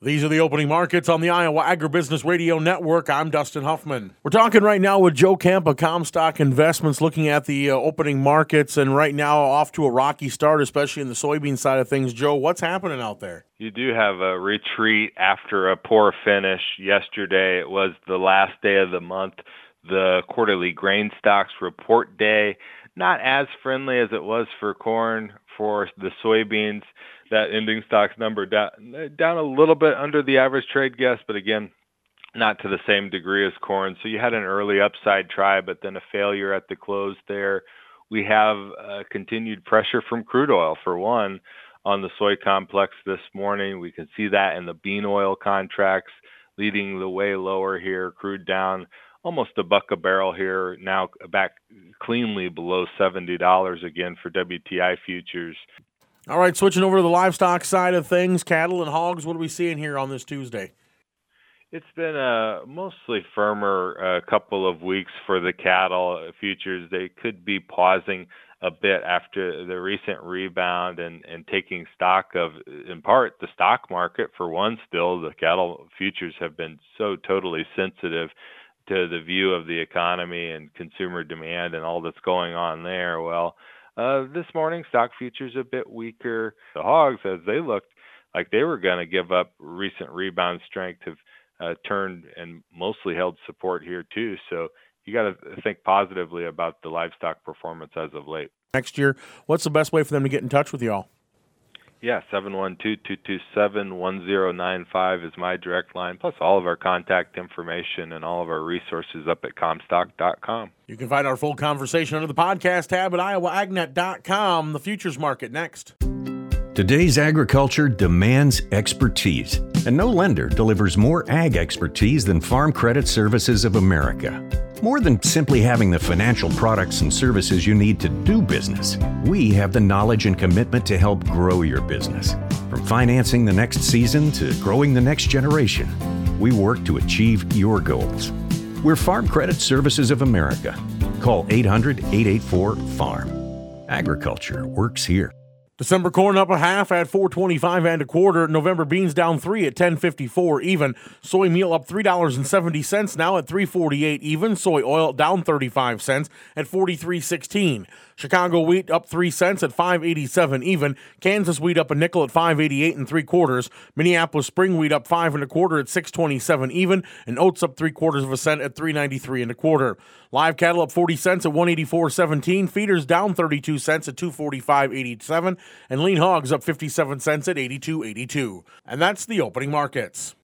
These are the opening markets on the Iowa Agribusiness Radio Network. I'm Dustin Huffman. We're talking right now with Joe Kemp of Comstock Investments, looking at the opening markets, and right now off to a rocky start, especially in the soybean side of things. Joe, what's happening out there? You do have a retreat after a poor finish yesterday. It was the last day of the month, the quarterly grain stocks report day. Not as friendly as it was for corn. For the soybeans, that ending stocks number down a little bit under the average trade guess, but again, not to the same degree as corn. So you had an early upside try, but then a failure at the close there. We have continued pressure from crude oil, for one, on the soy complex this morning. We can see that in the bean oil contracts leading the way lower here. Crude down almost $1 a barrel here, now back cleanly below $70 again for WTI futures. All right, switching over to the livestock side of things, cattle and hogs, what are we seeing here on this Tuesday? It's been a mostly firmer couple of weeks for the cattle futures. They could be pausing a bit after the recent rebound and taking stock of, in part, the stock market. For one, still, the cattle futures have been so totally sensitive to the view of the economy and consumer demand and all that's going on there. Well, this morning, stock futures a bit weaker. The hogs, as they looked like they were going to give up recent rebound strength, have turned and mostly held support here too. So you got to think positively about the livestock performance as of late. Next year, what's the best way for them to get in touch with y'all? Yeah, 712-227-1095 is my direct line, plus all of our contact information and all of our resources up at Comstock.com. You can find our full conversation under the podcast tab at IowaAgNet.com. The futures market next. Today's agriculture demands expertise, and no lender delivers more ag expertise than Farm Credit Services of America. More than simply having the financial products and services you need to do business, we have the knowledge and commitment to help grow your business. From financing the next season to growing the next generation, we work to achieve your goals. We're Farm Credit Services of America. Call 800-884-FARM. Agriculture works here. December corn up a half at $4.25 and a quarter. November beans down 3 at $10.54 even. Soy meal up $3.70 now at $3.48 even. Soy oil down 35 cents at $43.16. Chicago wheat up 3 cents at $5.87 even. Kansas wheat up a nickel at $5.88 and 3/4. Minneapolis spring wheat up 5 1/4 at $6.27 even, and oats up 3/4 cent at $3.93 1/4. Live cattle up 40 cents at $184.17. Feeders down 32 cents at $245.87, and lean hogs up 57 cents at $82.82. And that's the opening markets.